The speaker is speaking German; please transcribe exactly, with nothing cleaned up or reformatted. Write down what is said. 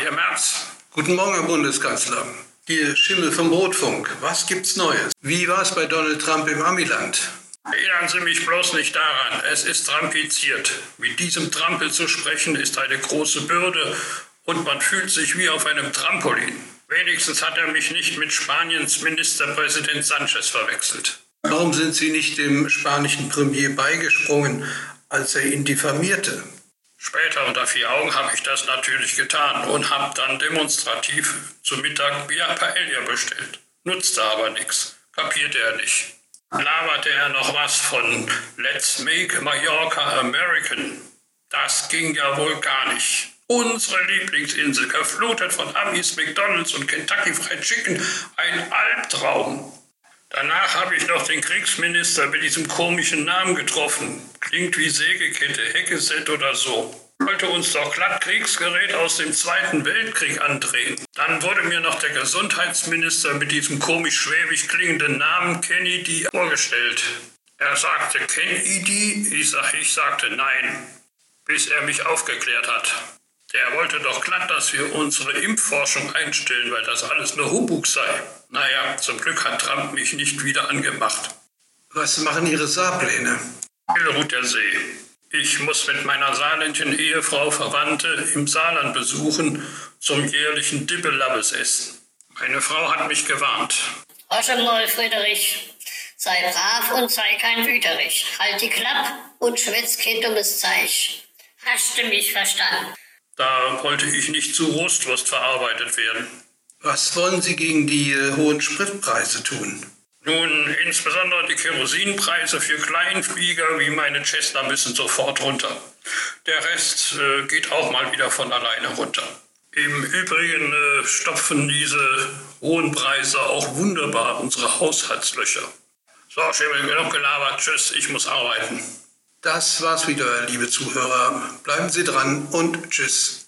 Herr Merz. Guten Morgen, Herr Bundeskanzler. Hier Schimmel vom Rotfunk. Was gibt's Neues? Wie war es bei Donald Trump im Amiland? Erinnern Sie mich bloß nicht daran. Es ist trumpiziert. Mit diesem Trampel zu sprechen ist eine große Bürde und man fühlt sich wie auf einem Trampolin. Wenigstens hat er mich nicht mit Spaniens Ministerpräsident Sanchez verwechselt. Warum sind Sie nicht dem spanischen Premier beigesprungen, als er ihn diffamierte? Später unter vier Augen habe ich das natürlich getan und habe dann demonstrativ zu Mittag Via Paella bestellt. Nutzte aber nichts. Kapierte er nicht. Laberte er noch was von Let's make Mallorca American. Das ging ja wohl gar nicht. Unsere Lieblingsinsel, geflutet von Amis, McDonald's und Kentucky Fried Chicken, ein Albtraum. Danach habe ich noch den Kriegsminister mit diesem komischen Namen getroffen. Klingt wie Sägekette, Heckeset oder so. Wollte uns doch glatt Kriegsgerät aus dem Zweiten Weltkrieg andrehen. Dann wurde mir noch der Gesundheitsminister mit diesem komisch-schwäbisch klingenden Namen Kennedy vorgestellt. Er sagte Kennedy, ich, sag, ich sagte nein, bis er mich aufgeklärt hat. Der wollte doch glatt, dass wir unsere Impfforschung einstellen, weil das alles nur Humbug sei. Naja, zum Glück hat Trump mich nicht wieder angemacht. Was machen Ihre Saarpläne? Billerud der See. Ich muss mit meiner saarländischen Ehefrau Verwandte im Saarland besuchen zum jährlichen Dibbelabbes-Essen. Meine Frau hat mich gewarnt. Horche mal, Friedrich, sei brav und sei kein Wüterich. Halt die Klapp und schwätz kein dummes Zeich. Hast du mich verstanden? Da wollte ich nicht zu Rostwurst verarbeitet werden. Was wollen Sie gegen die äh, hohen Spritpreise tun? Nun, insbesondere die Kerosinpreise für Kleinflieger wie meine Cessna müssen sofort runter. Der Rest äh, geht auch mal wieder von alleine runter. Im Übrigen äh, stopfen diese hohen Preise auch wunderbar unsere Haushaltslöcher. So, Schimmel, genug gelabert. Tschüss, ich muss arbeiten. Das war's wieder, liebe Zuhörer. Bleiben Sie dran und tschüss.